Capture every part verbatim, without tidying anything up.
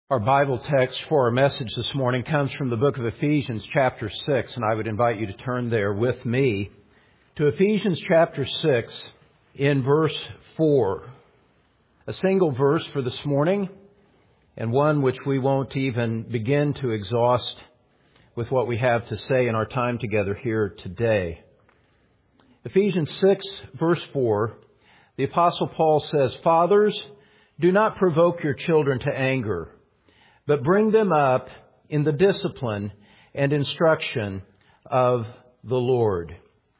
Our Bible text for our message this morning comes from the book of Ephesians chapter six, and I would invite you to turn there with me to Ephesians chapter six in verse four. A single verse for this morning, and one which we won't even begin to exhaust with what we have to say in our time together here today. Ephesians six verse four, the Apostle Paul says, "Fathers, do not provoke your children to anger, but bring them up in the discipline and instruction of the Lord."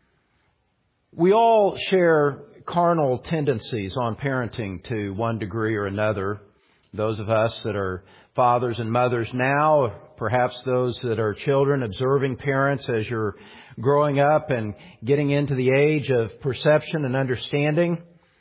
We all share carnal tendencies on parenting to one degree or another. Those of us that are fathers and mothers now, perhaps those that are children, observing parents as you're growing up and getting into the age of perception and understanding.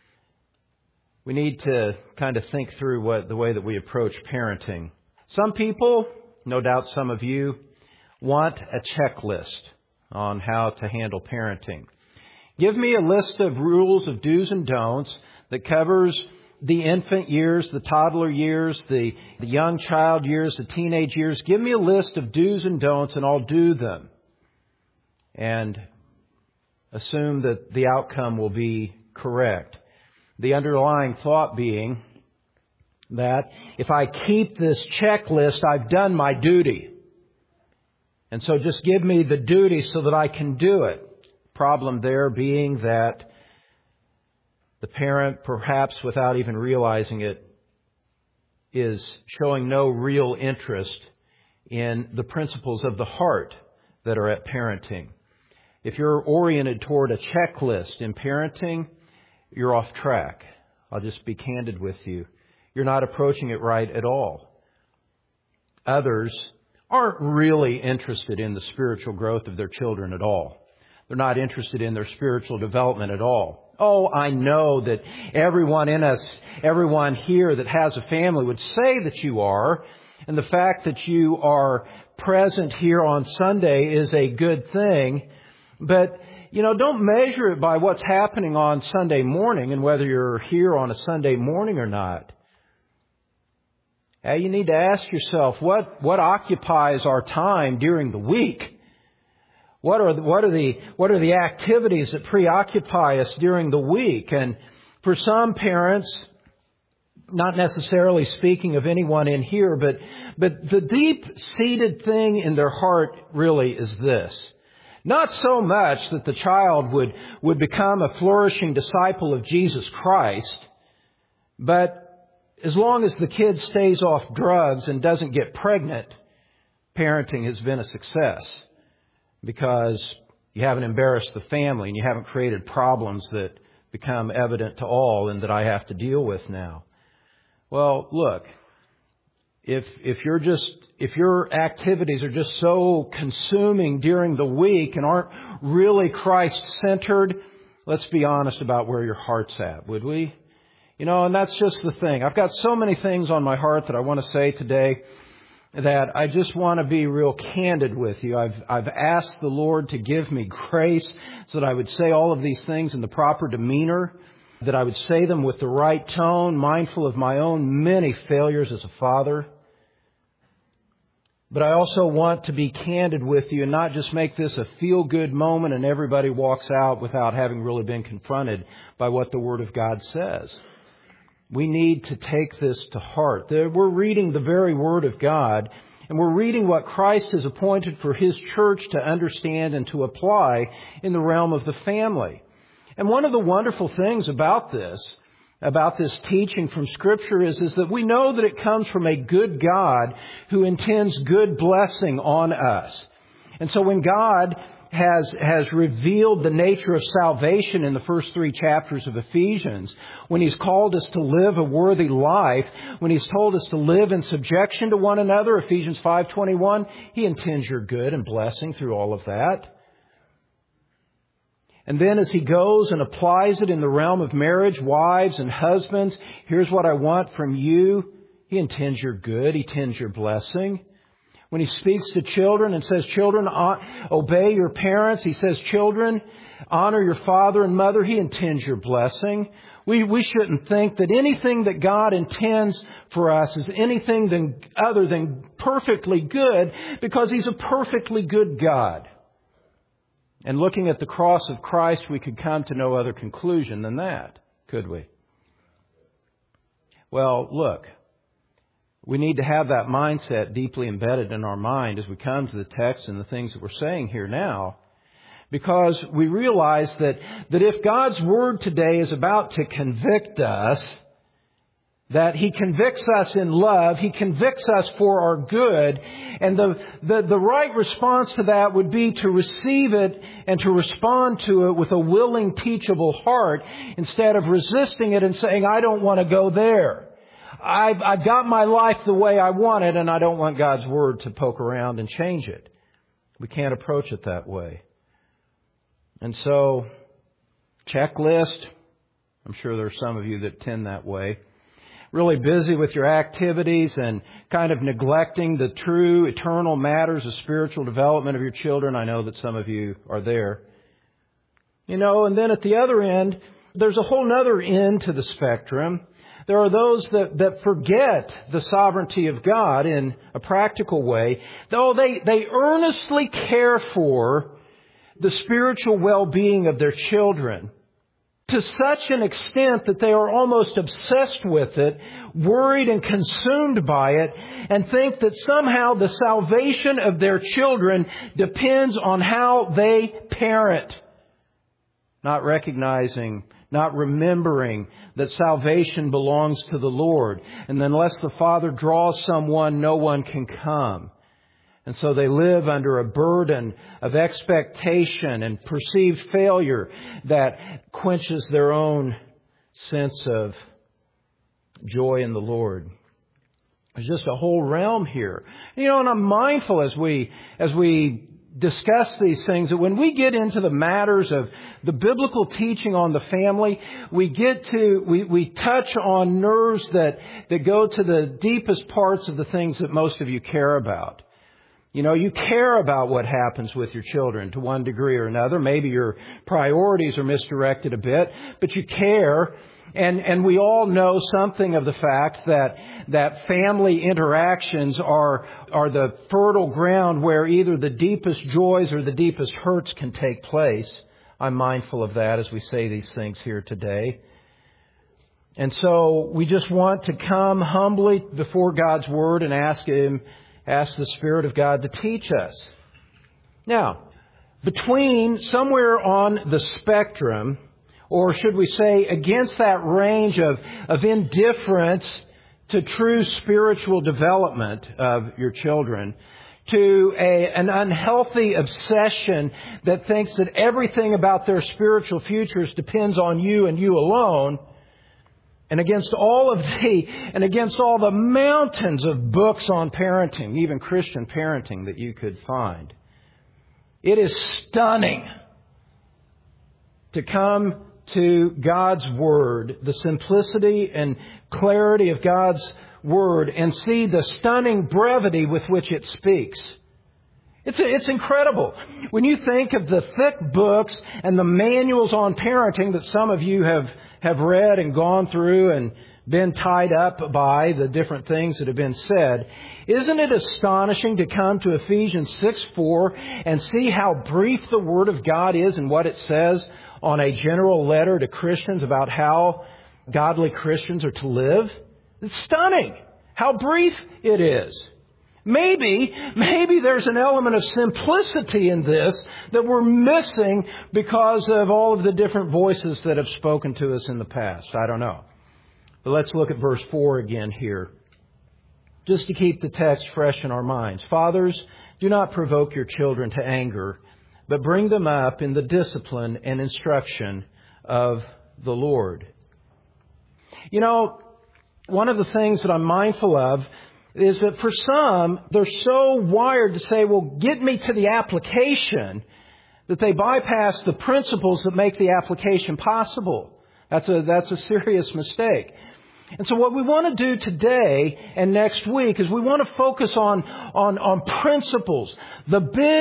We need to kind of think through what the way that we approach parenting. Some people, no doubt some of you, want a checklist on how to handle parenting. Give me a list of rules of do's and don'ts that covers the infant years, the toddler years, the, the young child years, the teenage years. Give me a list of do's and don'ts and I'll do them. And assume that the outcome will be correct. The underlying thought being that if I keep this checklist, I've done my duty. And so just give me the duty so that I can do it. Problem there being that the parent, perhaps without even realizing it, is showing no real interest in the principles of the heart that are at parenting. If you're oriented toward a checklist in parenting, you're off track. I'll just be candid with you. You're not approaching it right at all. Others aren't really interested in the spiritual growth of their children at all. They're not interested in their spiritual development at all. Oh, I know that everyone in us, everyone here that has a family would say that you are. And the fact that you are present here on Sunday is a good thing. But You know, don't measure it by what's happening on Sunday morning and whether you're here on a Sunday morning or not. You need to ask yourself, what, what occupies our time during the week? What are the, what are the, what are the activities that preoccupy us during the week? And for some parents, not necessarily speaking of anyone in here, but, but the deep-seated thing in their heart really is this. Not so much that the child would, would become a flourishing disciple of Jesus Christ, but as long as the kid stays off drugs and doesn't get pregnant, parenting has been a success because you haven't embarrassed the family and you haven't created problems that become evident to all and that I have to deal with now. Well, look. If if you're just if your activities are just so consuming during the week and aren't really Christ-centered, let's be honest about where your heart's at, would we? You know, and that's just the thing. I've got so many things on my heart that I want to say today that I just want to be real candid with you. I've I've asked the Lord to give me grace so that I would say all of these things in the proper demeanor, that I would say them with the right tone, mindful of my own many failures as a father. But I also want to be candid with you and not just make this a feel-good moment and everybody walks out without having really been confronted by what the Word of God says. We need to take this to heart. We're reading the very Word of God, and we're reading what Christ has appointed for His church to understand and to apply in the realm of the family. And one of the wonderful things about this, about this teaching from Scripture is, is that we know that it comes from a good God who intends good blessing on us. And so when God has, has revealed the nature of salvation in the first three chapters of Ephesians, when He's called us to live a worthy life, when He's told us to live in subjection to one another, Ephesians five twenty-one, He intends your good and blessing through all of that. And then as He goes and applies it in the realm of marriage, wives and husbands, here's what I want from you. He intends your good. He intends your blessing. When He speaks to children and says, children, obey your parents. He says, children, honor your father and mother. He intends your blessing. We, we shouldn't think that anything that God intends for us is anything than, other than perfectly good, because He's a perfectly good God. And looking at the cross of Christ, we could come to no other conclusion than that, could we? Well, look, we need to have that mindset deeply embedded in our mind as we come to the text and the things that we're saying here now. Because we realize that, that if God's Word today is about to convict us, that He convicts us in love, He convicts us for our good, and the, the, the right response to that would be to receive it and to respond to it with a willing, teachable heart, instead of resisting it and saying, I don't want to go there. I've, I've got my life the way I want it, and I don't want God's Word to poke around and change it. We can't approach it that way. And so, checklist. I'm sure there are some of you that tend that way. Really busy with your activities and kind of neglecting the true, eternal matters of spiritual development of your children. I know that some of you are there. You know, and then at the other end, there's a whole other end to the spectrum. There are those that, that forget the sovereignty of God in a practical way, though they, they earnestly care for the spiritual well-being of their children to such an extent that they are almost obsessed with it, worried and consumed by it, and think that somehow the salvation of their children depends on how they parent. Not recognizing, not remembering that salvation belongs to the Lord. And unless the Father draws someone, no one can come. And so they live under a burden of expectation and perceived failure that quenches their own sense of joy in the Lord. There's just a whole realm here. You know, and I'm mindful as we, as we discuss these things that when we get into the matters of the biblical teaching on the family, we get to, we, we touch on nerves that, that go to the deepest parts of the things that most of you care about. You know, you care about what happens with your children to one degree or another. Maybe your priorities are misdirected a bit, but you care. And, and we all know something of the fact that, that family interactions are, are the fertile ground where either the deepest joys or the deepest hurts can take place. I'm mindful of that as we say these things here today. And so we just want to come humbly before God's Word and ask Him, ask the Spirit of God to teach us. Now, between somewhere on the spectrum, or should we say against that range of, of indifference to true spiritual development of your children, to a, an unhealthy obsession that thinks that everything about their spiritual futures depends on you and you alone, and against all of the, and against all the mountains of books on parenting, even Christian parenting that you could find, it is stunning to come to God's Word, the simplicity and clarity of God's Word, and see the stunning brevity with which it speaks. It's, it's incredible. When you think of the thick books and the manuals on parenting that some of you have have read and gone through and been tied up by the different things that have been said, isn't it astonishing to come to Ephesians six four and see how brief the Word of God is and what it says on a general letter to Christians about how godly Christians are to live? It's stunning how brief it is. Maybe, maybe there's an element of simplicity in this that we're missing because of all of the different voices that have spoken to us in the past. I don't know. But let's look at verse four again here, just to keep the text fresh in our minds. Fathers, do not provoke your children to anger, but bring them up in the discipline and instruction of the Lord. You know, one of the things that I'm mindful of is that for some, they're so wired to say, well, get me to the application, that they bypass the principles that make the application possible. That's a, that's a serious mistake. And so what we want to do today and next week is we want to focus on, on, on principles, the big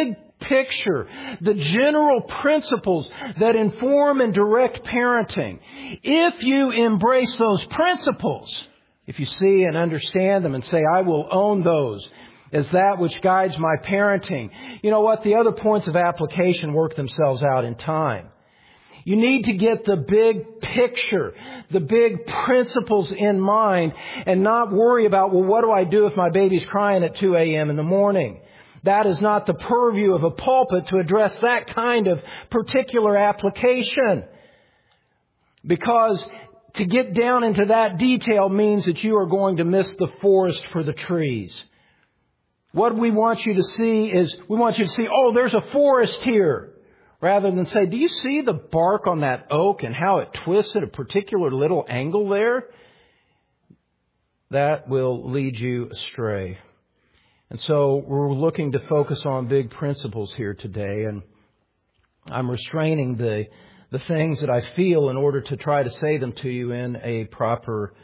picture, the general principles that inform and direct parenting. If you embrace those principles, if you see and understand them and say, I will own those as that which guides my parenting, you know what? The other points of application work themselves out in time. You need to get the big picture, the big principles in mind, and not worry about, well, what do I do if my baby's crying at two a.m. in the morning? That is not the purview of a pulpit to address that kind of particular application. Because to get down into that detail means that you are going to miss the forest for the trees. What we want you to see is, we want you to see, oh, there's a forest here. Rather than say, do you see the bark on that oak and how it twists at a particular little angle there? That will lead you astray. And so we're looking to focus on big principles here today. And I'm restraining the, the things that I feel in order to try to say them to you in a proper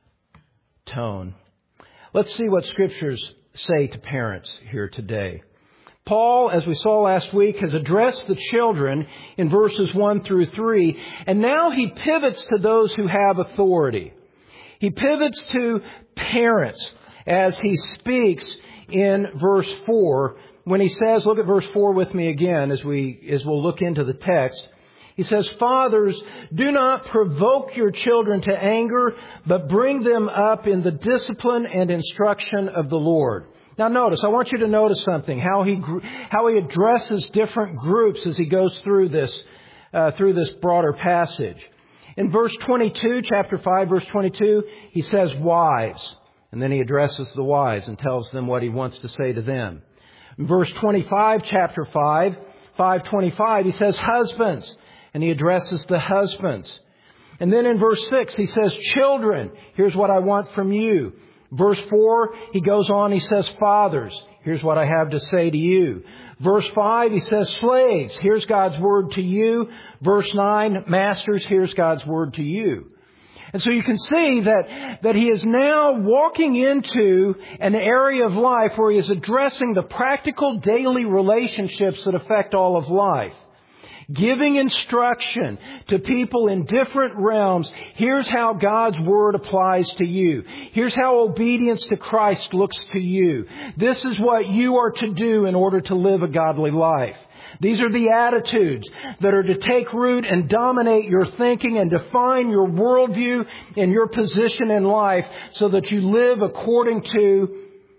tone. Let's see what Scriptures say to parents here today. Paul, as we saw last week, has addressed the children in verses one through three, and now he pivots to those who have authority. He pivots to parents as he speaks in verse four, when he says, look at verse four with me again as we as we'll look into the text. He says, Fathers, do not provoke your children to anger, but bring them up in the discipline and instruction of the Lord. Now notice, I want you to notice something, how he how he addresses different groups as he goes through this uh, through this broader passage. In verse twenty-two, chapter five, verse twenty-two, he says wives, and then he addresses the wives and tells them what he wants to say to them. In verse twenty-five, chapter five, five twenty-five, he says husbands, and he addresses the husbands. And then in verse six, he says children, here's what I want from you. Verse four, he goes on, he says, Fathers, here's what I have to say to you. Verse five, he says, Slaves, here's God's word to you. Verse nine, Masters, here's God's word to you. And so you can see that, that he is now walking into an area of life where he is addressing the practical daily relationships that affect all of life. Giving instruction to people in different realms. Here's how God's Word applies to you. Here's how obedience to Christ looks to you. This is what you are to do in order to live a godly life. These are the attitudes that are to take root and dominate your thinking and define your worldview and your position in life so that you live according to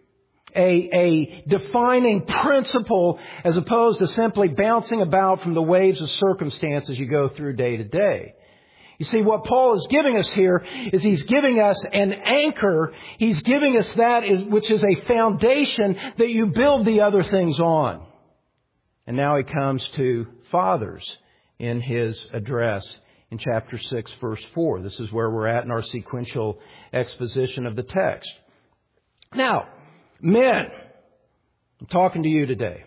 A, a defining principle as opposed to simply bouncing about from the waves of circumstances you go through day to day. You see, what Paul is giving us here is he's giving us an anchor. He's giving us that is, which is a foundation that you build the other things on. And now he comes to fathers in his address in chapter six, verse four. This is where we're at in our sequential exposition of the text. Now, men, I'm talking to you today.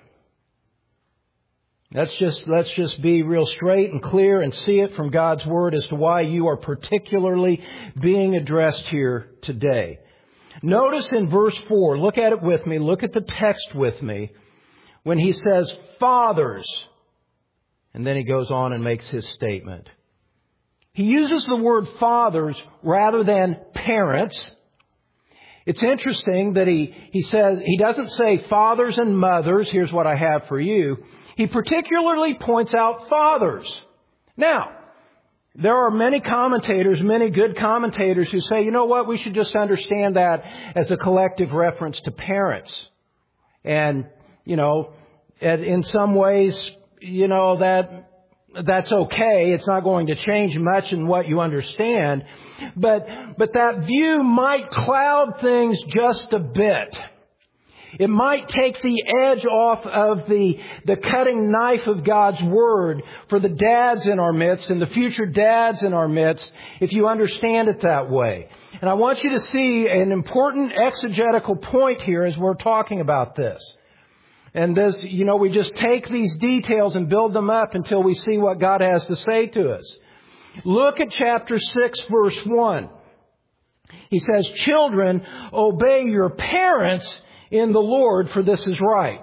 Let's just, let's just be real straight and clear and see it from God's Word as to why you are particularly being addressed here today. Notice in verse four, look at it with me, look at the text with me, when he says, Fathers, and then he goes on and makes his statement. He uses the word fathers rather than parents. It's interesting that he, he says, he doesn't say fathers and mothers, here's what I have for you. He particularly points out fathers. Now, there are many commentators, many good commentators who say, you know what, we should just understand that as a collective reference to parents. And, you know, in some ways, you know, that that's okay. It's not going to change much in what you understand. But, but that view might cloud things just a bit. It might take the edge off of the, the cutting knife of God's Word for the dads in our midst and the future dads in our midst if you understand it that way. And I want you to see an important exegetical point here as we're talking about this. And this, you know, we just take these details and build them up until we see what God has to say to us. Look at chapter six, verse one. He says, Children, obey your parents in the Lord, for this is right.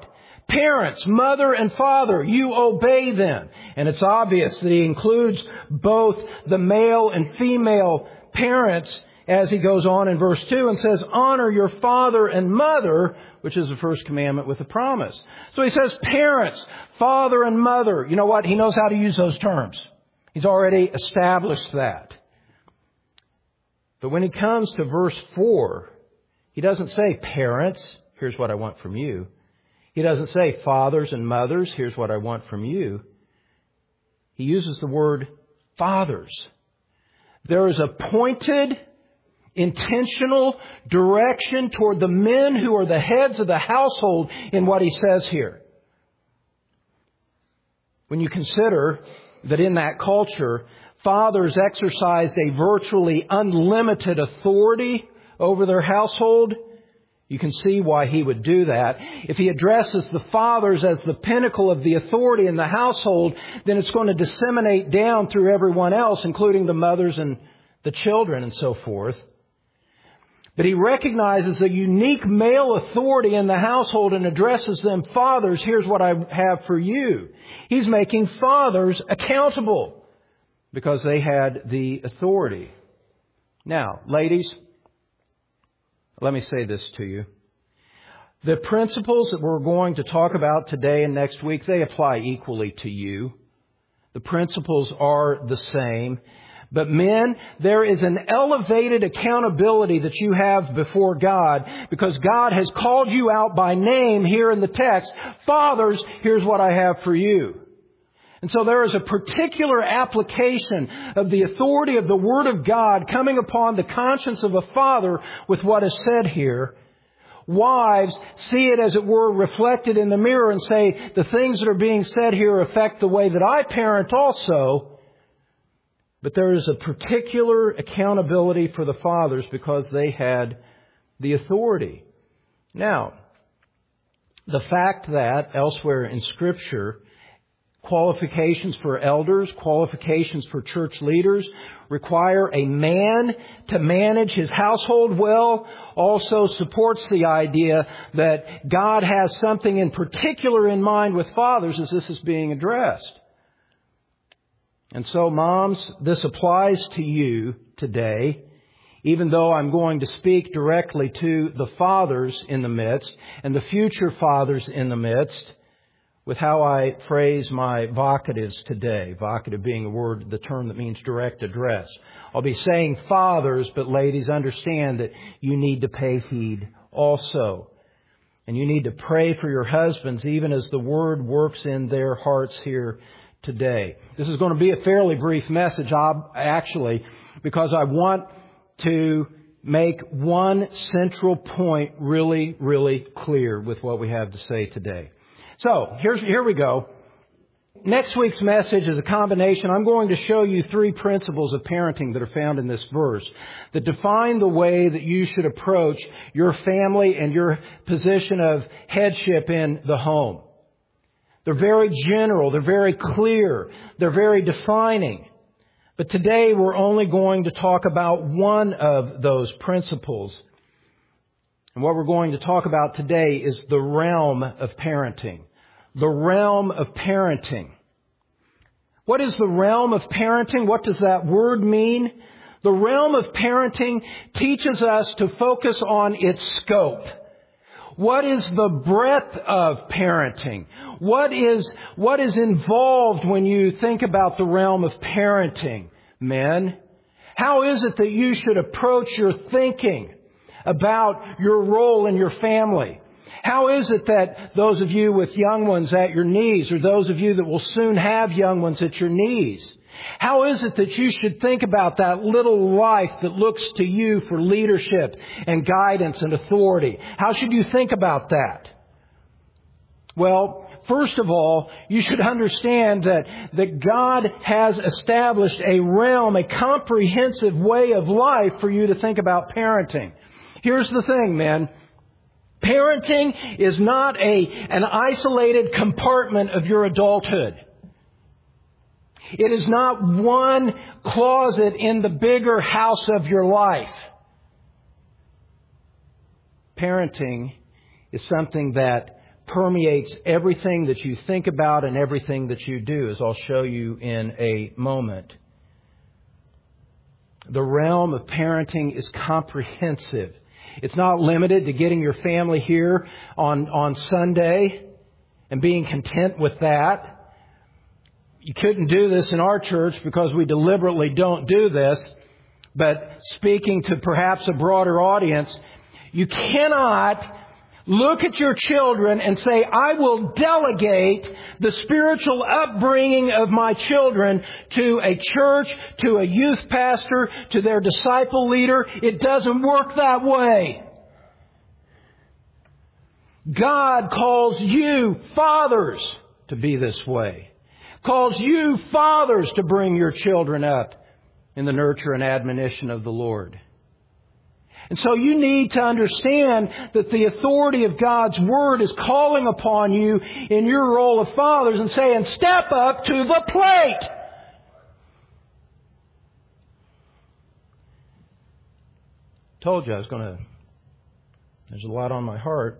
Parents, mother and father, you obey them. And it's obvious that he includes both the male and female parents as he goes on in verse two and says, honor your father and mother, which is the first commandment with a promise. So he says parents, father and mother. You know what? He knows how to use those terms. He's already established that. But when he comes to verse four, he doesn't say parents, here's what I want from you. He doesn't say fathers and mothers, here's what I want from you. He uses the word fathers. There is a pointed, intentional direction toward the men who are the heads of the household in what he says here. When you consider that in that culture, fathers exercised a virtually unlimited authority over their household, you can see why he would do that. If he addresses the fathers as the pinnacle of the authority in the household, then it's going to disseminate down through everyone else, including the mothers and the children and so forth. But he recognizes a unique male authority in the household and addresses them, fathers, here's what I have for you. He's making fathers accountable because they had the authority. Now, ladies, let me say this to you. The principles that we're going to talk about today and next week, they apply equally to you. The principles are the same. But men, there is an elevated accountability that you have before God because God has called you out by name here in the text. Fathers, here's what I have for you. And so there is a particular application of the authority of the Word of God coming upon the conscience of a father with what is said here. Wives, see it as it were reflected in the mirror and say, the things that are being said here affect the way that I parent also. But there is a particular accountability for the fathers because they had the authority. Now, the fact that elsewhere in Scripture, qualifications for elders, qualifications for church leaders require a man to manage his household well, also supports the idea that God has something in particular in mind with fathers as this is being addressed. And so, moms, this applies to you today, even though I'm going to speak directly to the fathers in the midst and the future fathers in the midst, with how I phrase my vocatives today. Vocative being a word, the term that means direct address. I'll be saying fathers, but ladies, understand that you need to pay heed also. And you need to pray for your husbands even as the Word works in their hearts here today. This is going to be a fairly brief message, actually, because I want to make one central point really, really clear with what we have to say today. So, here's, here we go. Next week's message is a combination. I'm going to show you three principles of parenting that are found in this verse that define the way that you should approach your family and your position of headship in the home. They're very general. They're very clear. They're very defining. But today we're only going to talk about one of those principles. And what we're going to talk about today is the realm of parenting. The realm of parenting. What is the realm of parenting? What does that word mean? The realm of parenting teaches us to focus on its scope. What is the breadth of parenting? What is, what is involved when you think about the realm of parenting, men? How is it that you should approach your thinking about your role in your family? How is it that those of you with young ones at your knees, or those of you that will soon have young ones at your knees, how is it that you should think about that little life that looks to you for leadership and guidance and authority? How should you think about that? Well, first of all, you should understand that, that God has established a realm, a comprehensive way of life for you to think about parenting. Here's the thing, men. Parenting is not a, an isolated compartment of your adulthood. It is not one closet in the bigger house of your life. Parenting is something that permeates everything that you think about and everything that you do, as I'll show you in a moment. The realm of parenting is comprehensive. It's not limited to getting your family here on, on Sunday and being content with that. You couldn't do this in our church because we deliberately don't do this. But speaking to perhaps a broader audience, you cannot look at your children and say, I will delegate the spiritual upbringing of my children to a church, to a youth pastor, to their disciple leader. It doesn't work that way. God calls you fathers to be this way. Calls you fathers to bring your children up in the nurture and admonition of the Lord. And so you need to understand that the authority of God's Word is calling upon you in your role of fathers and saying, step up to the plate. Told you I was going to, there's a lot on my heart.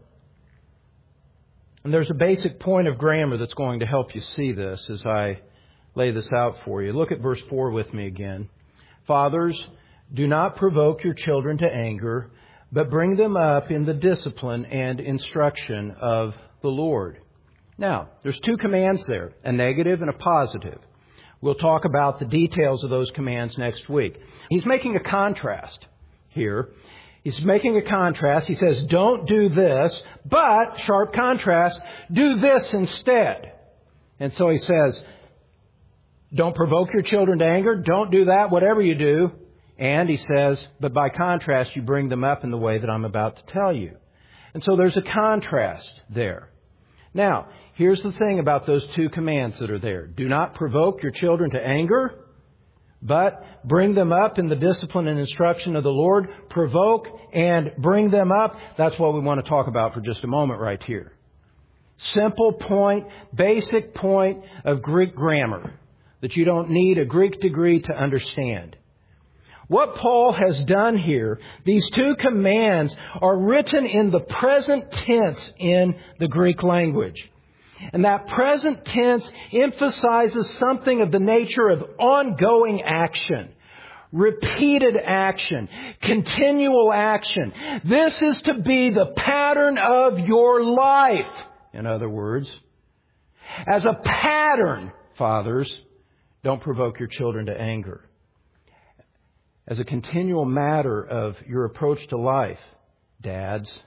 And there's a basic point of grammar that's going to help you see this as I lay this out for you. Look at verse four with me again. Fathers, do not provoke your children to anger, but bring them up in the discipline and instruction of the Lord. Now, there's two commands there, a negative and a positive. We'll talk about the details of those commands next week. He's making a contrast here. He's making a contrast. He says, don't do this, but, sharp contrast, do this instead. And so he says, don't provoke your children to anger. Don't do that, whatever you do. And he says, but by contrast, you bring them up in the way that I'm about to tell you. And so there's a contrast there. Now, here's the thing about those two commands that are there. Do not provoke your children to anger, but bring them up in the discipline and instruction of the Lord. Provoke and bring them up. That's what we want to talk about for just a moment right here. Simple point, basic point of Greek grammar that you don't need a Greek degree to understand. What Paul has done here, these two commands are written in the present tense in the Greek language. And that present tense emphasizes something of the nature of ongoing action, repeated action, continual action. This is to be the pattern of your life. In other words, as a pattern, fathers, don't provoke your children to anger. As a continual matter of your approach to life, dads,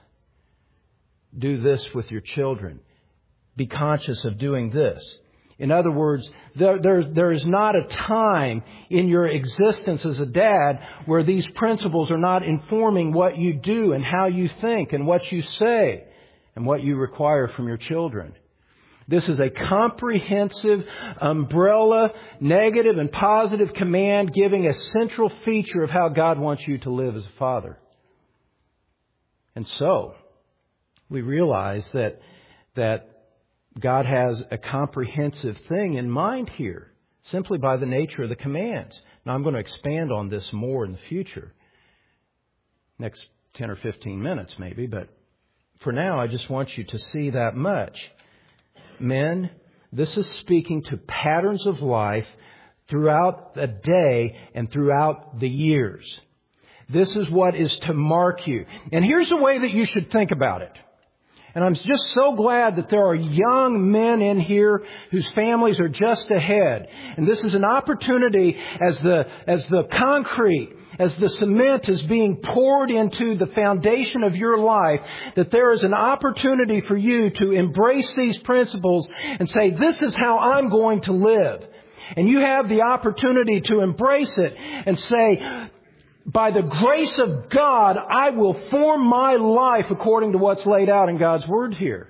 do this with your children. Be conscious of doing this. In other words, there, there, there is not a time in your existence as a dad where these principles are not informing what you do and how you think and what you say and what you require from your children. This is a comprehensive umbrella, negative and positive command giving a central feature of how God wants you to live as a father. And so, we realize that, that God has a comprehensive thing in mind here, simply by the nature of the commands. Now, I'm going to expand on this more in the future, next ten or fifteen minutes maybe, but for now, I just want you to see that much. Men, this is speaking to patterns of life throughout the day and throughout the years. This is what is to mark you. And here's the way that you should think about it. And I'm just so glad that there are young men in here whose families are just ahead. And this is an opportunity as the, as the concrete, as the cement is being poured into the foundation of your life, that there is an opportunity for you to embrace these principles and say, this is how I'm going to live. And you have the opportunity to embrace it and say, by the grace of God, I will form my life according to what's laid out in God's Word here.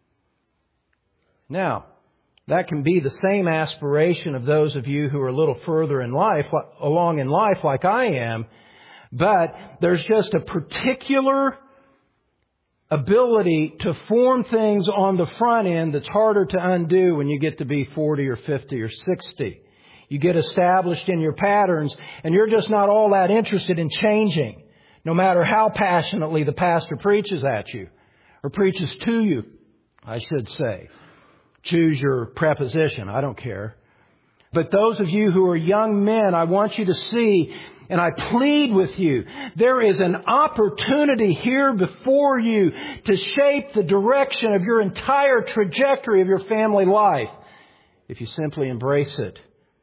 Now, that can be the same aspiration of those of you who are a little further in life, along in life like I am, but there's just a particular ability to form things on the front end that's harder to undo when you get to be forty or fifty or sixty. You get established in your patterns, and you're just not all that interested in changing, no matter how passionately the pastor preaches at you or preaches to you. I should say. Choose your preposition. I don't care. But those of you who are young men, I want you to see, and I plead with you, there is an opportunity here before you to shape the direction of your entire trajectory of your family life if you simply embrace it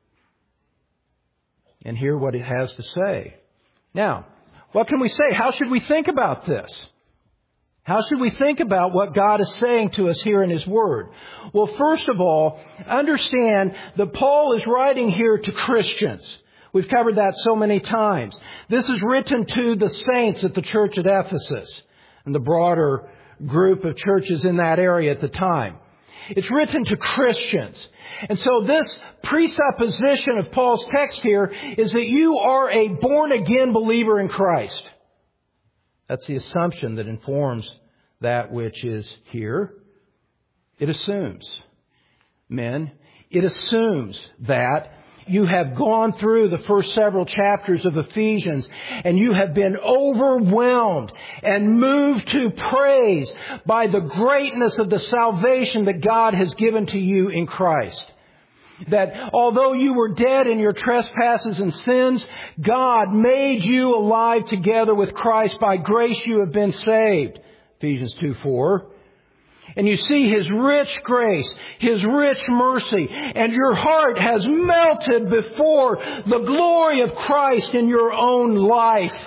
and hear what it has to say. Now, what can we say? How should we think about this? How should we think about what God is saying to us here in His Word? Well, first of all, understand that Paul is writing here to Christians. We've covered that so many times. This is written to the saints at the church at Ephesus and the broader group of churches in that area at the time. It's written to Christians. And so this presupposition of Paul's text here is that you are a born-again believer in Christ. That's the assumption that informs that which is here. It assumes, men, it assumes that you have gone through the first several chapters of Ephesians and you have been overwhelmed and moved to praise by the greatness of the salvation that God has given to you in Christ. That although you were dead in your trespasses and sins, God made you alive together with Christ. By grace you have been saved. Ephesians two four. And you see His rich grace, His rich mercy, and your heart has melted before the glory of Christ in your own life.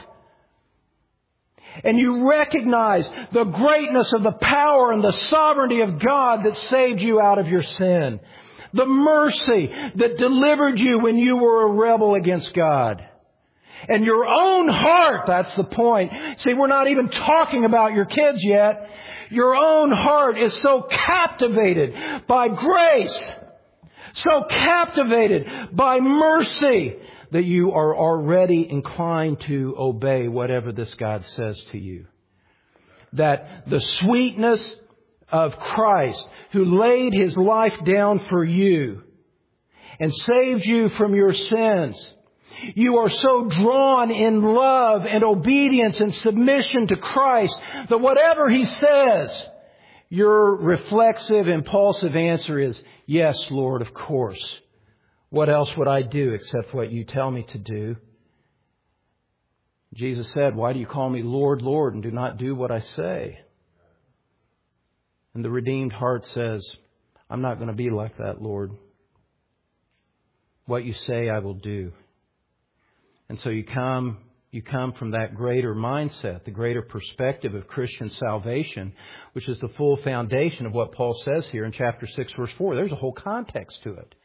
And you recognize the greatness of the power and the sovereignty of God that saved you out of your sin. The mercy that delivered you when you were a rebel against God. And your own heart, that's the point. See, we're not even talking about your kids yet. Your own heart is so captivated by grace, so captivated by mercy, that you are already inclined to obey whatever this God says to you. That the sweetness of Christ, who laid His life down for you and saved you from your sins. You are so drawn in love and obedience and submission to Christ that whatever He says, your reflexive, impulsive answer is, yes, Lord, of course. What else would I do except what you tell me to do? Jesus said, why do you call me Lord, Lord, and do not do what I say? And the redeemed heart says, I'm not going to be like that, Lord. What you say, I will do. And so you come, you come from that greater mindset, the greater perspective of Christian salvation, which is the full foundation of what Paul says here in chapter six, verse four. There's a whole context to it.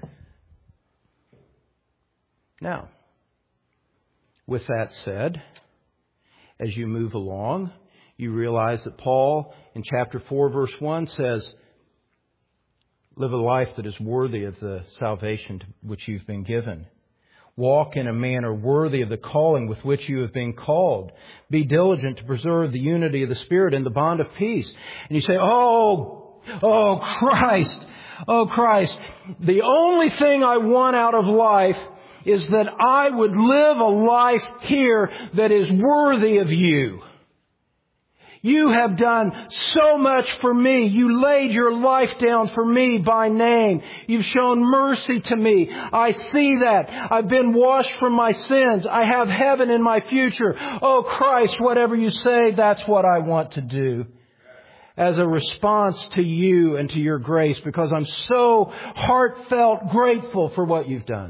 Now, with that said, as you move along, you realize that Paul in chapter four, verse one says, live a life that is worthy of the salvation to which you've been given. Walk in a manner worthy of the calling with which you have been called. Be diligent to preserve the unity of the Spirit in the bond of peace. And you say, oh, oh Christ, oh Christ, the only thing I want out of life is that I would live a life here that is worthy of you. You have done so much for me. You laid your life down for me by name. You've shown mercy to me. I see that. I've been washed from my sins. I have heaven in my future. Oh Christ, whatever you say, that's what I want to do. As a response to you and to your grace, because I'm so heartfelt grateful for what you've done.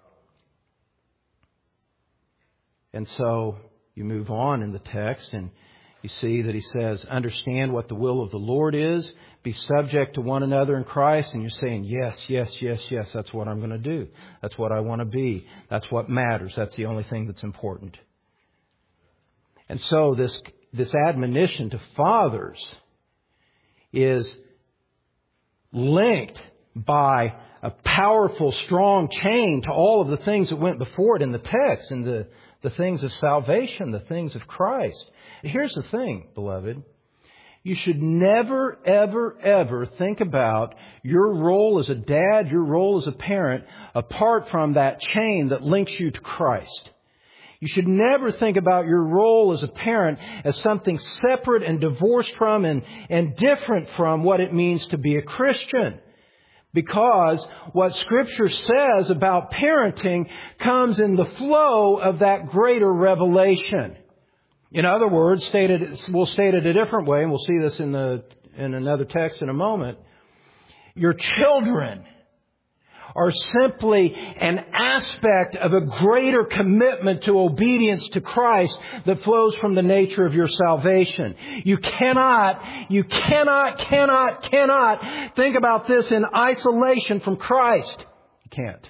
And so you move on in the text and you see that he says, understand what the will of the Lord is. Be subject to one another in Christ. And you're saying, yes, yes, yes, yes, that's what I'm going to do. That's what I want to be. That's what matters. That's the only thing that's important. And so this, this admonition to fathers is linked by a powerful, strong chain to all of the things that went before it in the text, and the, the things of salvation, the things of Christ. Here's the thing, beloved. You should never, ever, ever think about your role as a dad, your role as a parent, apart from that chain that links you to Christ. You should never think about your role as a parent as something separate and divorced from and, and different from what it means to be a Christian. Because what Scripture says about parenting comes in the flow of that greater revelation. In other words, stated, we'll state it a different way, and we'll see this in the in another text in a moment. Your children are simply an aspect of a greater commitment to obedience to Christ that flows from the nature of your salvation. You cannot, you cannot, cannot, cannot think about this in isolation from Christ. You can't.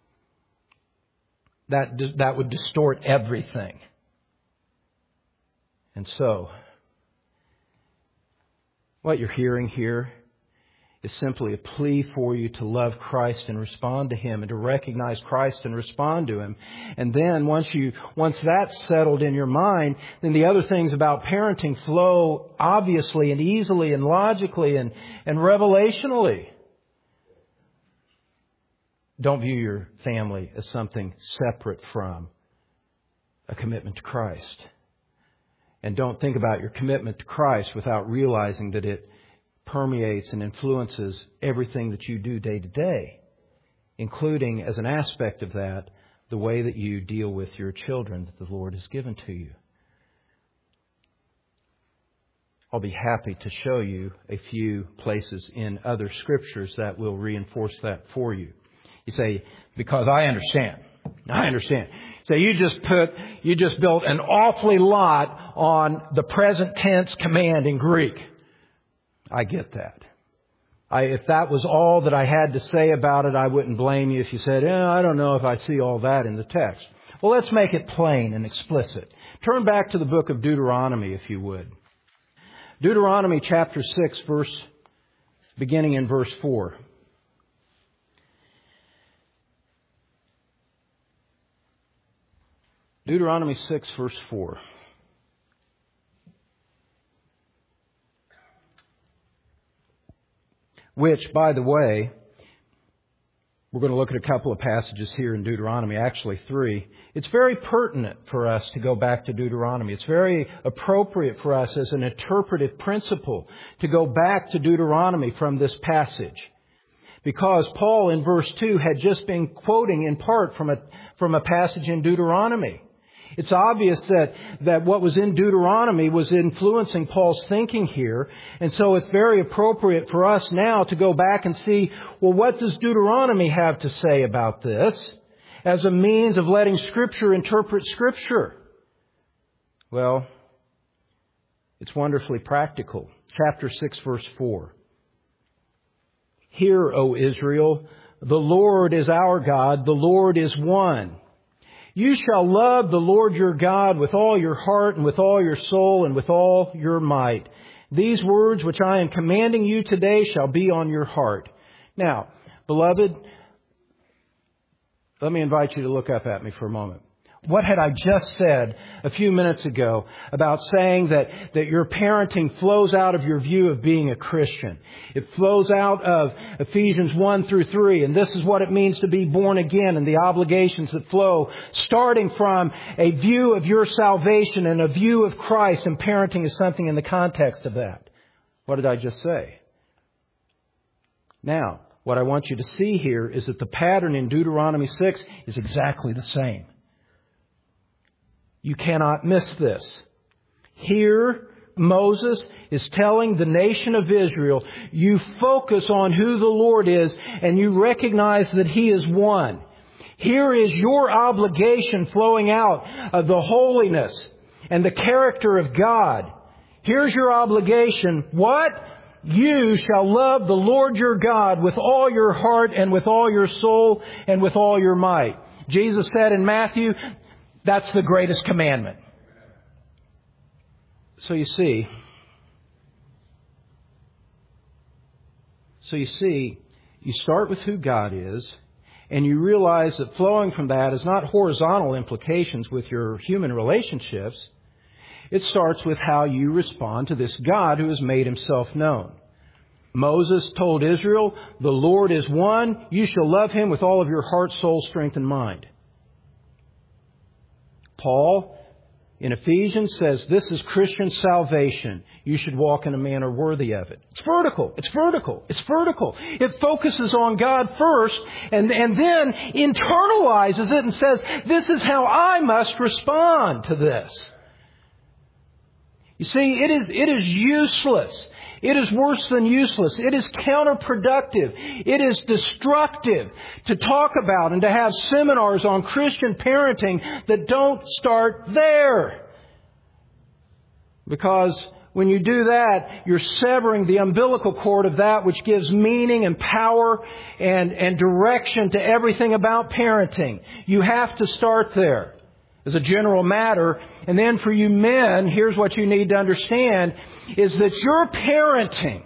That, that would distort everything. And so, what you're hearing here is simply a plea for you to love Christ and respond to Him, and to recognize Christ and respond to Him. And then once you, once that's settled in your mind, then the other things about parenting flow obviously and easily and logically and, and revelationally. Don't view your family as something separate from a commitment to Christ. And don't think about your commitment to Christ without realizing that it permeates and influences everything that you do day to day, including as an aspect of that, the way that you deal with your children that the Lord has given to you. I'll be happy to show you a few places in other scriptures that will reinforce that for you. You say, because I understand. I understand. So you just put, you just built an awfully lot on the present tense command in Greek. I get that. I, if that was all that I had to say about it, I wouldn't blame you if you said, eh, I don't know if I see all that in the text. Well, let's make it plain and explicit. Turn back to the book of Deuteronomy, if you would. Deuteronomy chapter six, verse, beginning in verse four. Deuteronomy six, verse four. Which, by the way, we're going to look at a couple of passages here in Deuteronomy, actually three. It's very pertinent for us to go back to Deuteronomy. It's very appropriate for us as an interpretive principle to go back to Deuteronomy from this passage. Because Paul in verse two had just been quoting in part from a, from a passage in Deuteronomy. It's obvious that, that what was in Deuteronomy was influencing Paul's thinking here. And so it's very appropriate for us now to go back and see, well, what does Deuteronomy have to say about this as a means of letting Scripture interpret Scripture? Well, it's wonderfully practical. Chapter six, verse four. Hear, O Israel, the Lord is our God, the Lord is one. You shall love the Lord your God with all your heart and with all your soul and with all your might. These words which I am commanding you today shall be on your heart. Now, beloved, let me invite you to look up at me for a moment. What had I just said a few minutes ago about saying that, that your parenting flows out of your view of being a Christian? It flows out of Ephesians one through three, and this is what it means to be born again and the obligations that flow, starting from a view of your salvation and a view of Christ, and parenting is something in the context of that. What did I just say? Now, what I want you to see here is that the pattern in Deuteronomy six is exactly the same. You cannot miss this. Here, Moses is telling the nation of Israel, you focus on who the Lord is and you recognize that He is one. Here is your obligation flowing out of the holiness and the character of God. Here's your obligation. What? You shall love the Lord your God with all your heart and with all your soul and with all your might. Jesus said in Matthew, that's the greatest commandment. So you see, so you see, you start with who God is, and you realize that flowing from that is not horizontal implications with your human relationships. It starts with how you respond to this God who has made Himself known. Moses told Israel, the Lord is one. You shall love Him with all of your heart, soul, strength, and mind. Paul in Ephesians says this is Christian salvation. You should walk in a manner worthy of it. It's vertical. It's vertical. It's vertical. It focuses on God first and, and then internalizes it and says, this is how I must respond to this. You see, it is, it is useless. It is worse than useless. It is counterproductive. It is destructive to talk about and to have seminars on Christian parenting that don't start there. Because when you do that, you're severing the umbilical cord of that which gives meaning and power and, and direction to everything about parenting. You have to start there as a general matter. And then for you men, here's what you need to understand, is that your parenting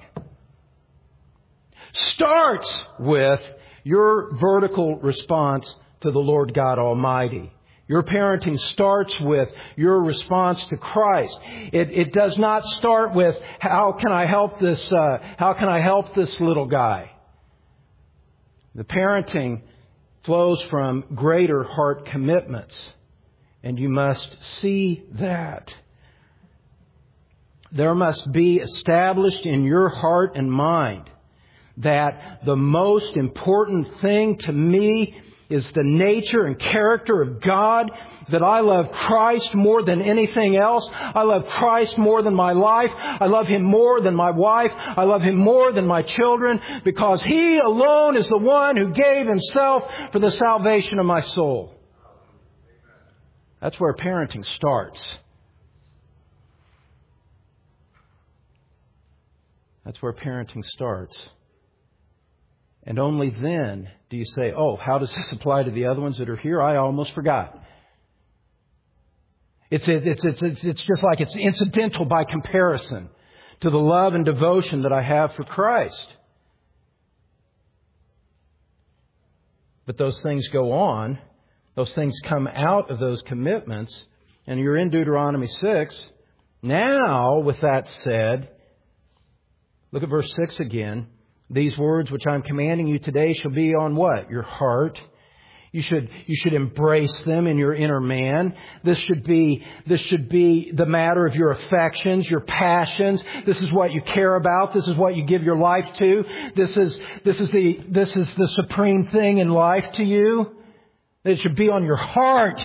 starts with your vertical response to the Lord God Almighty. Your parenting starts with your response to Christ. It, it does not start with, how can I help this, uh, how can I help this little guy? The parenting flows from greater heart commitments. And you must see that. There must be established in your heart and mind that the most important thing to me is the nature and character of God, that I love Christ more than anything else. I love Christ more than my life. I love Him more than my wife. I love Him more than my children, because He alone is the one who gave Himself for the salvation of my soul. That's where parenting starts. That's where parenting starts. And only then do you say, oh, how does this apply to the other ones that are here? I almost forgot. It's, it's, it's, it's, it's just like it's incidental by comparison to the love and devotion that I have for Christ. But those things go on. Those things come out of those commitments. And you're in Deuteronomy six. Now, with that said, look at verse six again. These words which I'm commanding you today shall be on what? Your heart. You should, you should embrace them in your inner man. This should be, this should be the matter of your affections, your passions. This is what you care about. This is what you give your life to. This is, this is the, this is the supreme thing in life to you. It should be on your heart.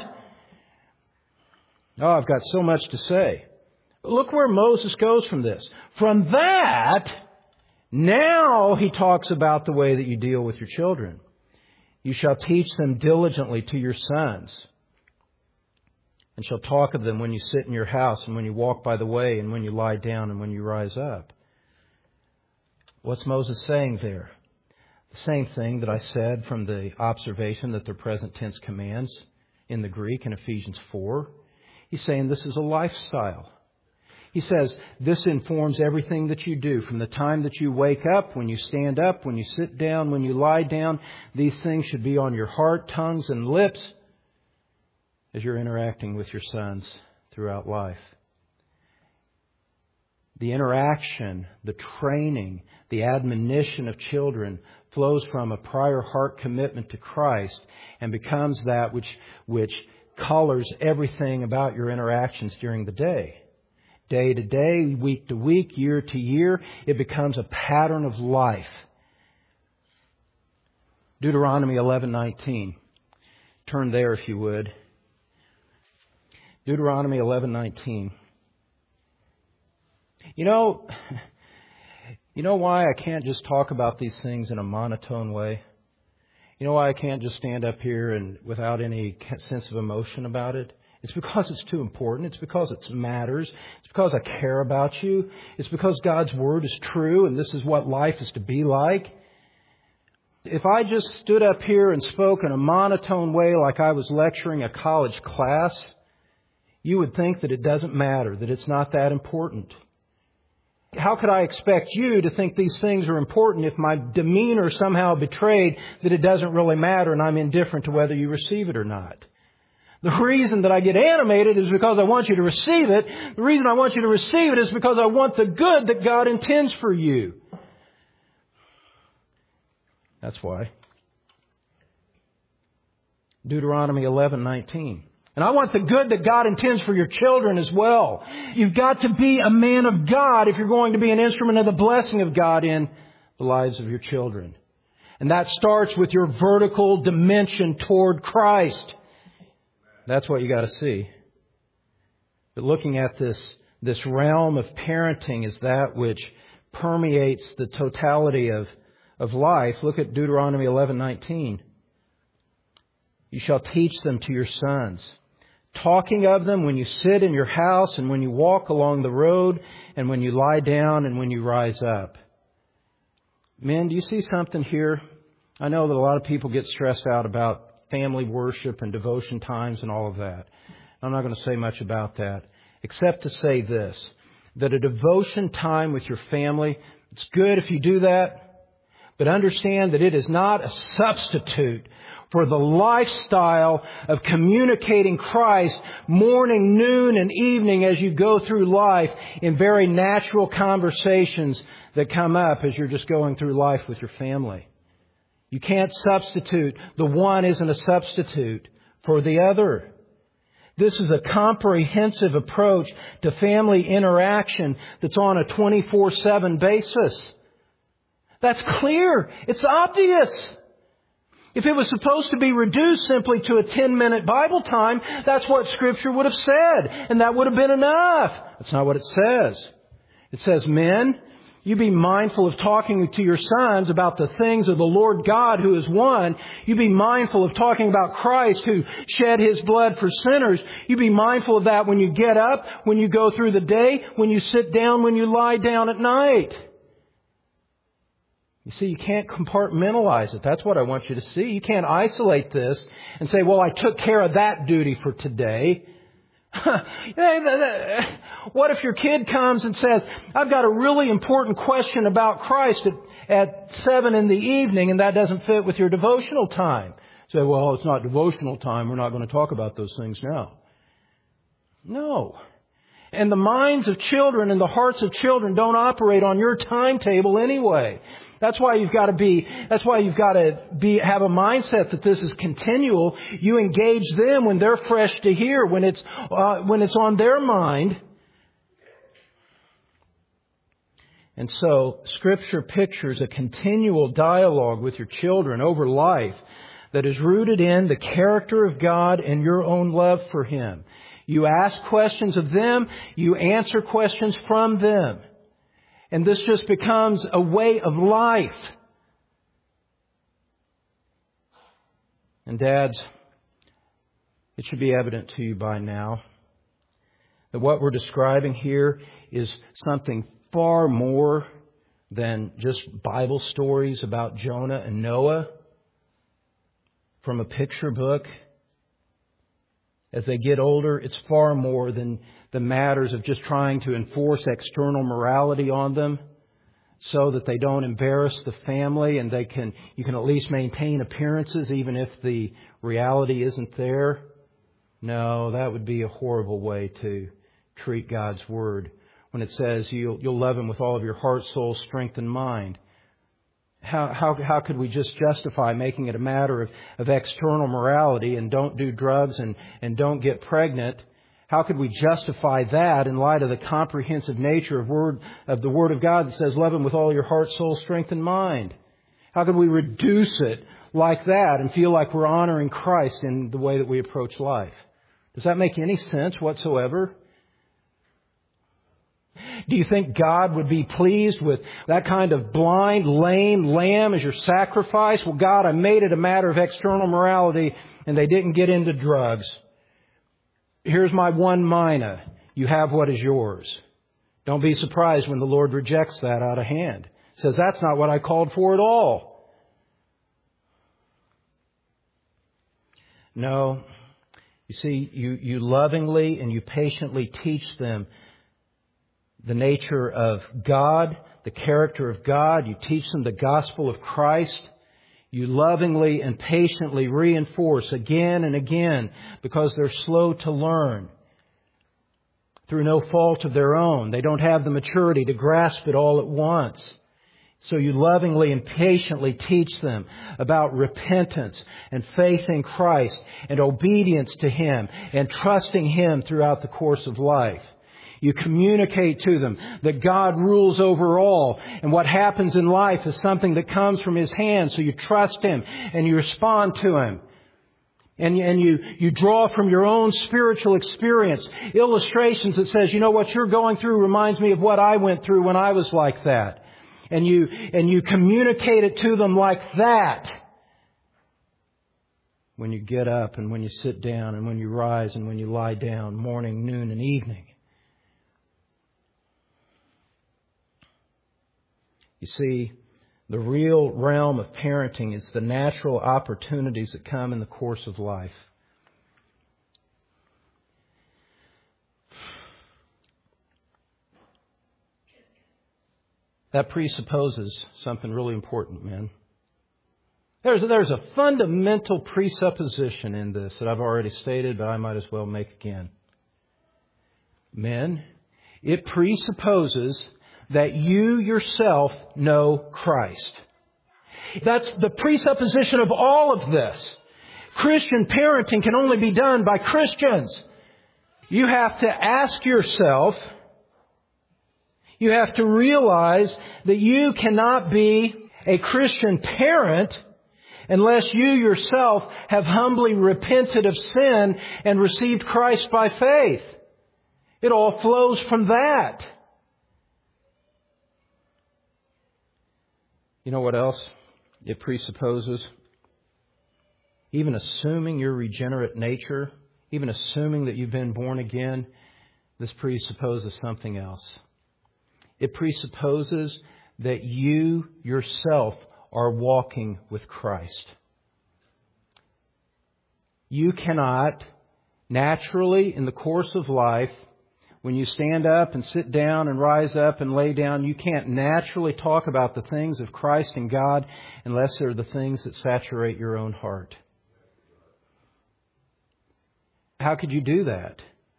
Oh, I've got so much to say. But look where Moses goes from this. From that, now he talks about the way that you deal with your children. You shall teach them diligently to your sons, and shall talk of them when you sit in your house, and when you walk by the way, and when you lie down, and when you rise up. What's Moses saying there? The same thing that I said from the observation that they're present tense commands in the Greek in Ephesians four. He's saying this is a lifestyle. He says this informs everything that you do. From the time that you wake up, when you stand up, when you sit down, when you lie down, these things should be on your heart, tongues, and lips as you're interacting with your sons throughout life. The interaction, the training, the admonition of children flows from a prior heart commitment to Christ and becomes that which, which colors everything about your interactions during the day. Day to day, week to week, year to year, it becomes a pattern of life. Deuteronomy eleven nineteen. Turn there if you would. Deuteronomy eleven nineteen. You know, you know why I can't just talk about these things in a monotone way? You know why I can't just stand up here and without any sense of emotion about it? It's because it's too important. It's because it matters. It's because I care about you. It's because God's Word is true and this is what life is to be like. If I just stood up here and spoke in a monotone way like I was lecturing a college class, you would think that it doesn't matter, that it's not that important. How could I expect you to think these things are important if my demeanor somehow betrayed that it doesn't really matter and I'm indifferent to whether you receive it or not? The reason that I get animated is because I want you to receive it. The reason I want you to receive it is because I want the good that God intends for you. That's why. Deuteronomy eleven nineteen. And I want the good that God intends for your children as well. You've got to be a man of God if you're going to be an instrument of the blessing of God in the lives of your children. And that starts with your vertical dimension toward Christ. That's what you got to see. But looking at this, this realm of parenting is that which permeates the totality of, of life. Look at Deuteronomy eleven nineteen. You shall teach them to your sons, talking of them when you sit in your house and when you walk along the road and when you lie down and when you rise up. Men, do you see something here? I know that a lot of people get stressed out about family worship and devotion times and all of that. I'm not going to say much about that, except to say this, that a devotion time with your family, it's good if you do that, but understand that it is not a substitute for the lifestyle of communicating Christ morning, noon, and evening as you go through life in very natural conversations that come up as you're just going through life with your family. You can't substitute. The one isn't a substitute for the other. This is a comprehensive approach to family interaction that's on a twenty-four seven basis. That's clear. It's obvious. If it was supposed to be reduced simply to a ten-minute Bible time, that's what Scripture would have said, and that would have been enough. That's not what it says. It says, men, you be mindful of talking to your sons about the things of the Lord God who is one. You be mindful of talking about Christ who shed His blood for sinners. You be mindful of that when you get up, when you go through the day, when you sit down, when you lie down at night. You see, you can't compartmentalize it. That's what I want you to see. You can't isolate this and say, well, I took care of that duty for today. What if your kid comes and says, I've got a really important question about Christ at, at seven in the evening, and that doesn't fit with your devotional time? Say, well, it's not devotional time. We're not going to talk about those things now. No. And the minds of children and the hearts of children don't operate on your timetable anyway. That's why you've got to be, that's why you've got to be, have a mindset that this is continual. You engage them when they're fresh to hear, when it's, uh, when it's on their mind. And so Scripture pictures a continual dialogue with your children over life that is rooted in the character of God and your own love for Him. You ask questions of them, you answer questions from them. And this just becomes a way of life. And dads, it should be evident to you by now that what we're describing here is something far more than just Bible stories about Jonah and Noah from a picture book. As they get older, it's far more than the matters of just trying to enforce external morality on them so that they don't embarrass the family and they can, you can at least maintain appearances even if the reality isn't there. No, that would be a horrible way to treat God's Word when it says you'll, you'll love Him with all of your heart, soul, strength, and mind. How, how, how could we just justify making it a matter of, of external morality and don't do drugs and, and don't get pregnant? How could we justify that in light of the comprehensive nature of word of the Word of God that says, love Him with all your heart, soul, strength, and mind? How could we reduce it like that and feel like we're honoring Christ in the way that we approach life? Does that make any sense whatsoever? Do you think God would be pleased with that kind of blind, lame lamb as your sacrifice? Well, God, I made it a matter of external morality and they didn't get into drugs. Here's my one mina. You have what is yours. Don't be surprised when the Lord rejects that out of hand. Says, that's not what I called for at all. No. You see, you, you lovingly and you patiently teach them the nature of God, the character of God. You teach them the gospel of Christ. You lovingly and patiently reinforce again and again because they're slow to learn through no fault of their own. They don't have the maturity to grasp it all at once. So you lovingly and patiently teach them about repentance and faith in Christ and obedience to Him and trusting Him throughout the course of life. You communicate to them that God rules over all, and what happens in life is something that comes from His hand, so you trust Him and you respond to Him. And, and you, you draw from your own spiritual experience illustrations that says, you know, what you're going through reminds me of what I went through when I was like that. And you, and you communicate it to them like that. When you get up and when you sit down and when you rise and when you lie down, morning, noon, and evening. You see, the real realm of parenting is the natural opportunities that come in the course of life. That presupposes something really important, men. There's, there's a fundamental presupposition in this that I've already stated, but I might as well make again. Men, it presupposes that you yourself know Christ. That's the presupposition of all of this. Christian parenting can only be done by Christians. You have to ask yourself, you have to realize that you cannot be a Christian parent unless you yourself have humbly repented of sin and received Christ by faith. It all flows from that. You know what else it presupposes? Even assuming your regenerate nature, even assuming that you've been born again, this presupposes something else. It presupposes that you yourself are walking with Christ. You cannot naturally, in the course of life, when you stand up and sit down and rise up and lay down, you can't naturally talk about the things of Christ and God unless they're the things that saturate your own heart. How could you do that?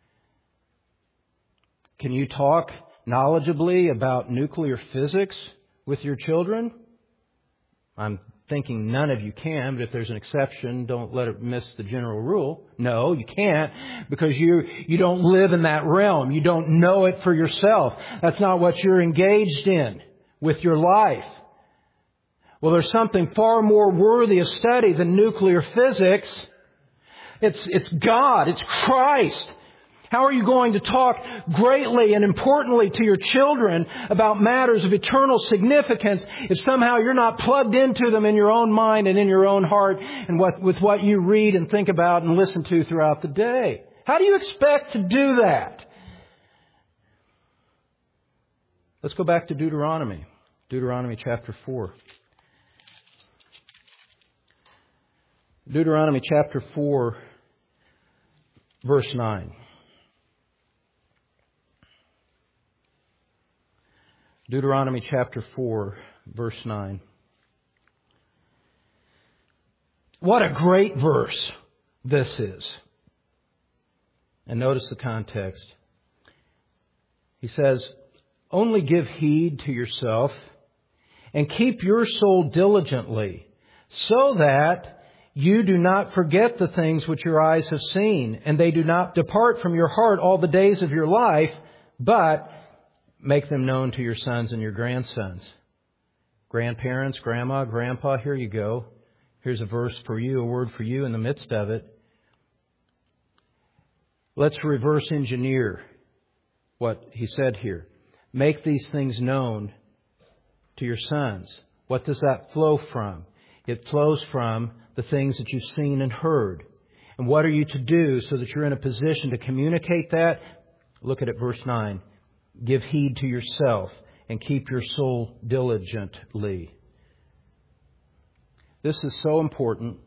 Can you talk knowledgeably about nuclear physics with your children? I'm thinking none of you can, but if there's an exception, don't let it miss the general rule. No, you can't, because you you don't live in that realm. You don't know it for yourself. That's not what you're engaged in with your life. Well, there's something far more worthy of study than nuclear physics. It's it's God. It's Christ. How are you going to talk greatly and importantly to your children about matters of eternal significance if somehow you're not plugged into them in your own mind and in your own heart and what, with what you read and think about and listen to throughout the day? How do you expect to do that? Let's go back to Deuteronomy. Deuteronomy chapter four. Deuteronomy chapter four, verse nine. Deuteronomy chapter four, verse nine. What a great verse this is. And notice the context. He says, "Only give heed to yourself and keep your soul diligently, so that you do not forget the things which your eyes have seen, and they do not depart from your heart all the days of your life, but make them known to your sons and your grandsons." Grandparents, grandma, grandpa, here you go. Here's a verse for you, a word for you in the midst of it. Let's reverse engineer what he said here. Make these things known to your sons. What does that flow from? It flows from the things that you've seen and heard. And what are you to do so that you're in a position to communicate that? Look at it, verse nine. Give heed to yourself and keep your soul diligently. This is so important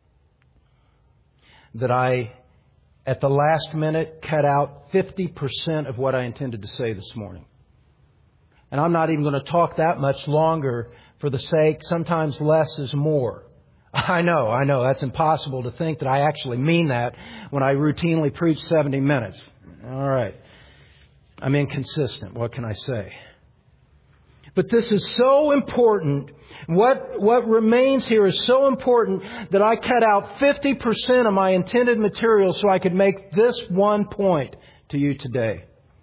that I, at the last minute, cut out fifty percent of what I intended to say this morning. And I'm not even going to talk that much longer for the sake, sometimes less is more. I know, I know, that's impossible to think that I actually mean that when I routinely preach seventy minutes. All right. I'm inconsistent. What can I say? But this is so important. What, what remains here is so important that I cut out fifty percent of my intended material so I could make this one point to you today.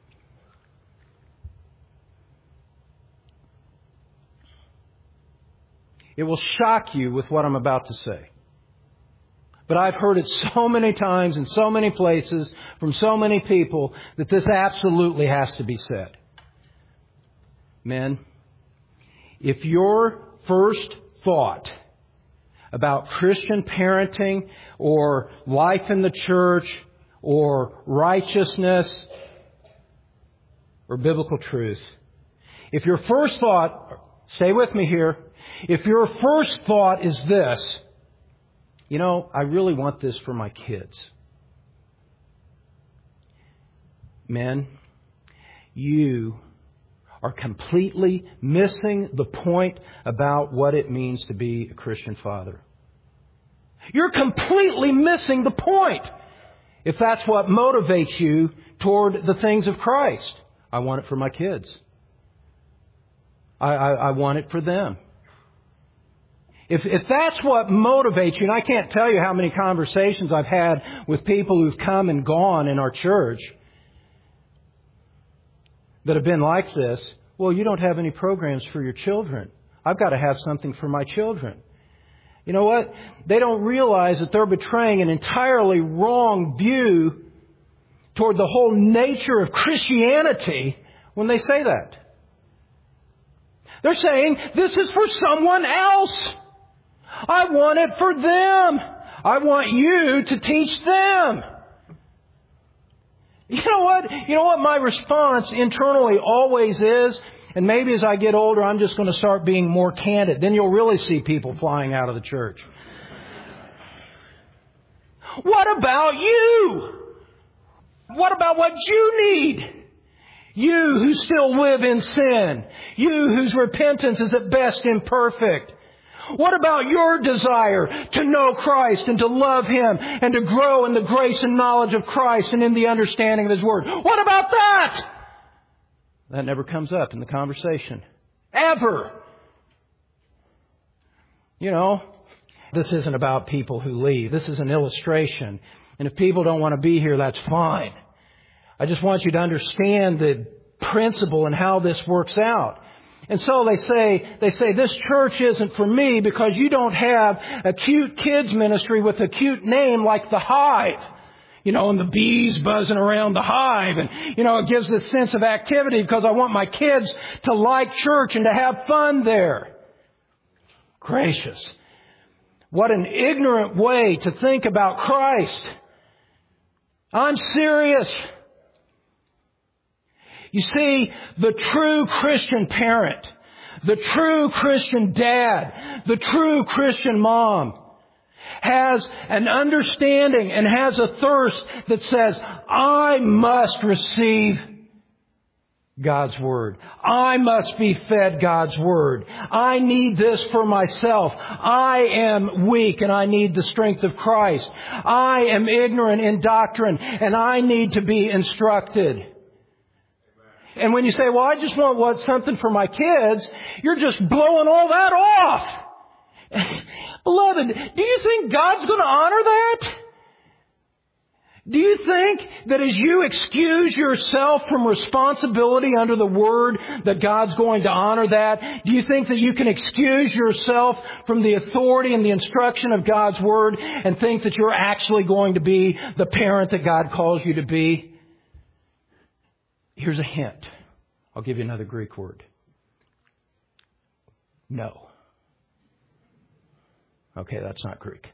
It will shock you with what I'm about to say. But I've heard it so many times in so many places from so many people that this absolutely has to be said. Men, if your first thought about Christian parenting or life in the church or righteousness or biblical truth, if your first thought, stay with me here, if your first thought is this, you know, I really want this for my kids. Men, you are completely missing the point about what it means to be a Christian father. You're completely missing the point if that's what motivates you toward the things of Christ. I want it for my kids. I, I, I want it for them. If, if that's what motivates you, and I can't tell you how many conversations I've had with people who've come and gone in our church that have been like this, well, you don't have any programs for your children. I've got to have something for my children. You know what? They don't realize that they're betraying an entirely wrong view toward the whole nature of Christianity when they say that. They're saying, this is for someone else. I want it for them. I want you to teach them. You know what? You know what my response internally always is? And maybe as I get older, I'm just going to start being more candid. Then you'll really see people flying out of the church. What about you? What about what you need? You who still live in sin. You whose repentance is at best imperfect. What about your desire to know Christ and to love Him and to grow in the grace and knowledge of Christ and in the understanding of His Word? What about that? That never comes up in the conversation. Ever. You know, this isn't about people who leave. This is an illustration. And if people don't want to be here, that's fine. I just want you to understand the principle and how this works out. And so they say, they say, this church isn't for me because you don't have a cute kids ministry with a cute name like the Hive. You know, and the bees buzzing around the hive. And, you know, it gives this sense of activity because I want my kids to like church and to have fun there. Gracious. What an ignorant way to think about Christ. I'm serious. You see, the true Christian parent, the true Christian dad, the true Christian mom has an understanding and has a thirst that says, I must receive God's Word. I must be fed God's Word. I need this for myself. I am weak and I need the strength of Christ. I am ignorant in doctrine and I need to be instructed. And when you say, well, I just want what, something for my kids, you're just blowing all that off. Beloved, do you think God's going to honor that? Do you think that as you excuse yourself from responsibility under the Word, that God's going to honor that? Do you think that you can excuse yourself from the authority and the instruction of God's Word and think that you're actually going to be the parent that God calls you to be? Here's a hint. I'll give you another Greek word. No. Okay, that's not Greek.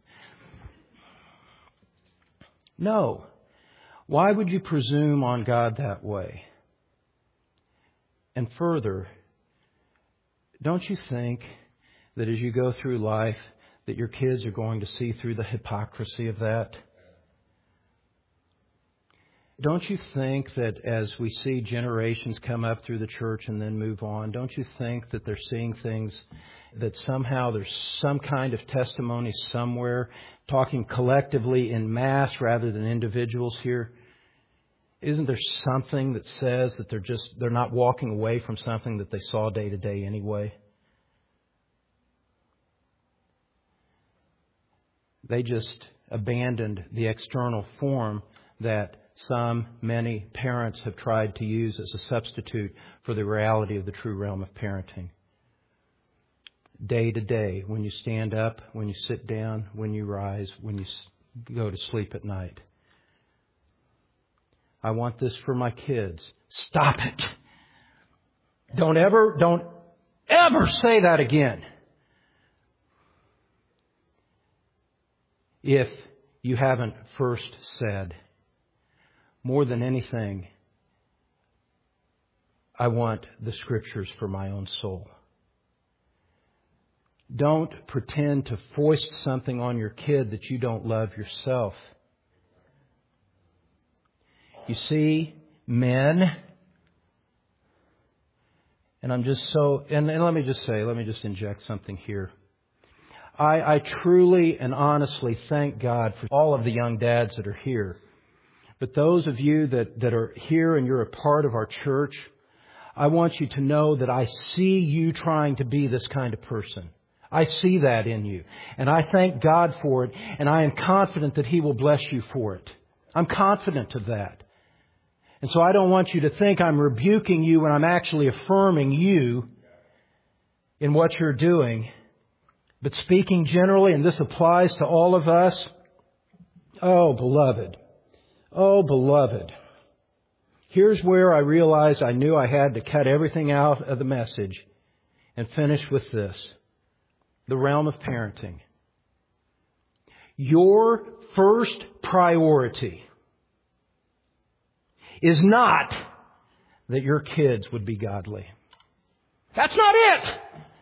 No. Why would you presume on God that way? And further, don't you think that as you go through life that your kids are going to see through the hypocrisy of that? Don't you think that as we see generations come up through the church and then move on, don't you think that they're seeing things that somehow there's some kind of testimony somewhere, talking collectively in mass rather than individuals here? Isn't there something that says that they're just, they're not walking away from something that they saw day to day anyway? They just abandoned the external form that some, many parents have tried to use as a substitute for the reality of the true realm of parenting. Day to day, when you stand up, when you sit down, when you rise, when you go to sleep at night. I want this for my kids. Stop it. Don't ever, don't ever say that again. If you haven't first said, more than anything, I want the Scriptures for my own soul. Don't pretend to foist something on your kid that you don't love yourself. You see, men, and I'm just so, and, and let me just say, let me just inject something here. I, I truly and honestly thank God for all of the young dads that are here. But those of you that, that are here and you're a part of our church, I want you to know that I see you trying to be this kind of person. I see that in you. And I thank God for it. And I am confident that He will bless you for it. I'm confident of that. And so I don't want you to think I'm rebuking you when I'm actually affirming you in what you're doing. But speaking generally, and this applies to all of us, oh, beloved, oh, beloved, here's where I realized I knew I had to cut everything out of the message and finish with this. The realm of parenting. Your first priority is not that your kids would be godly. That's not it.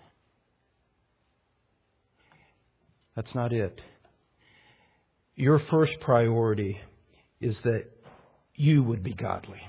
That's not it. Your first priority is that you would be godly.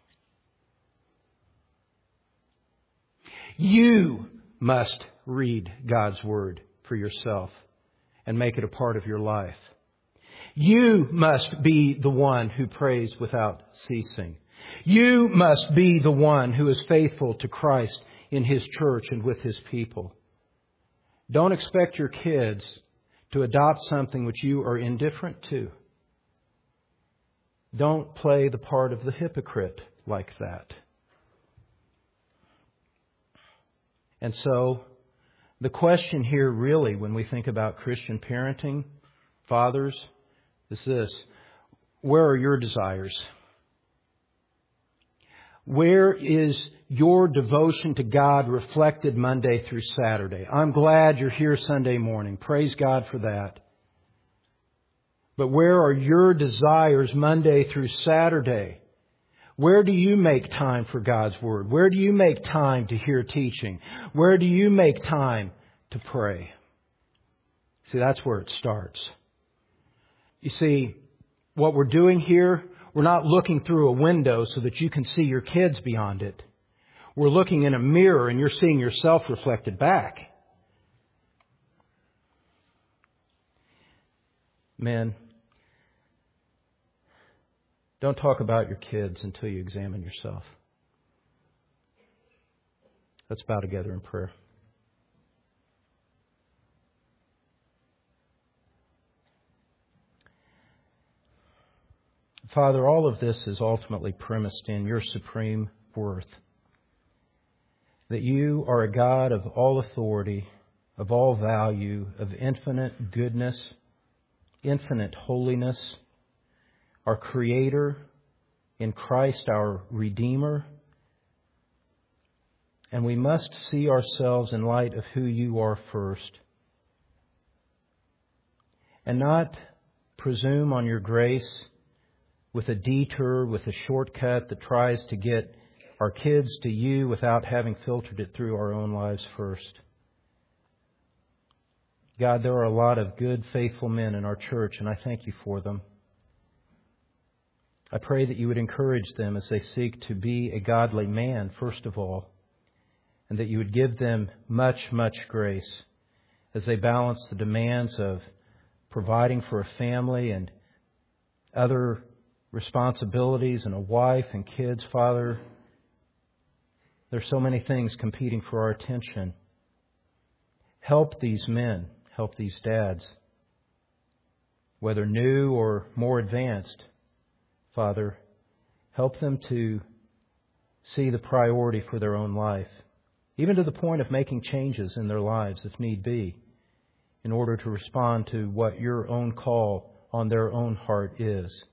You must read God's Word for yourself and make it a part of your life. You must be the one who prays without ceasing. You must be the one who is faithful to Christ in His church and with His people. Don't expect your kids to adopt something which you are indifferent to. Don't play the part of the hypocrite like that. And so, the question here really, when we think about Christian parenting, fathers, is this: where are your desires? Where is your devotion to God reflected Monday through Saturday? I'm glad you're here Sunday morning. Praise God for that. But where are your desires Monday through Saturday? Where do you make time for God's Word? Where do you make time to hear teaching? Where do you make time to pray? See, that's where it starts. You see, what we're doing here, we're not looking through a window so that you can see your kids beyond it. We're looking in a mirror and you're seeing yourself reflected back. Men, don't talk about your kids until you examine yourself. Let's bow together in prayer. Father, all of this is ultimately premised in your supreme worth. That you are a God of all authority, of all value, of infinite goodness, infinite holiness, our Creator, in Christ our Redeemer. And we must see ourselves in light of who you are first. And not presume on your grace with a detour, with a shortcut that tries to get our kids to you without having filtered it through our own lives first. God, there are a lot of good, faithful men in our church, and I thank you for them. I pray that you would encourage them as they seek to be a godly man, first of all, and that you would give them much, much grace as they balance the demands of providing for a family and other responsibilities and a wife and kids, Father. There's so many things competing for our attention. Help these men, help these dads, whether new or more advanced, Father, help them to see the priority for their own life, even to the point of making changes in their lives if need be, in order to respond to what your own call on their own heart is.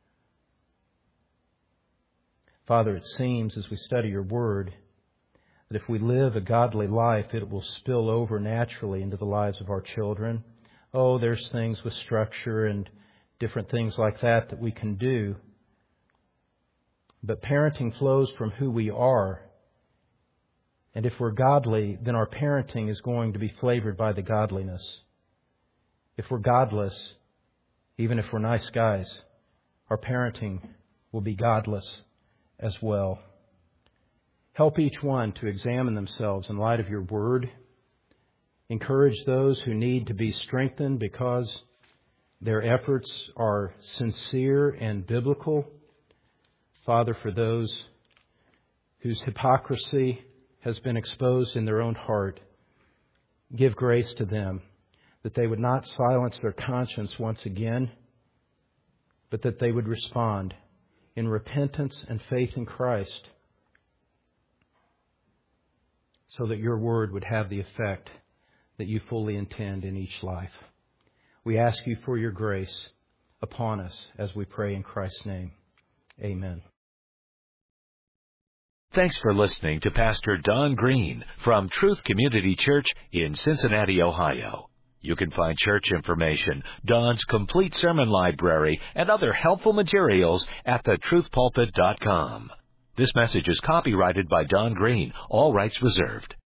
Father, it seems as we study your word that if we live a godly life, it will spill over naturally into the lives of our children. Oh, there's things with structure and different things like that that we can do. But parenting flows from who we are. And if we're godly, then our parenting is going to be flavored by the godliness. If we're godless, even if we're nice guys, our parenting will be godless as well. Help each one to examine themselves in light of your word. Encourage those who need to be strengthened because their efforts are sincere and biblical. Father, for those whose hypocrisy has been exposed in their own heart, give grace to them that they would not silence their conscience once again, but that they would respond in repentance and faith in Christ so that your word would have the effect that you fully intend in each life. We ask you for your grace upon us as we pray in Christ's name. Amen. Thanks for listening to Pastor Don Green from Truth Community Church in Cincinnati, Ohio. You can find church information, Don's complete sermon library, and other helpful materials at the truth pulpit dot com. This message is copyrighted by Don Green, all rights reserved.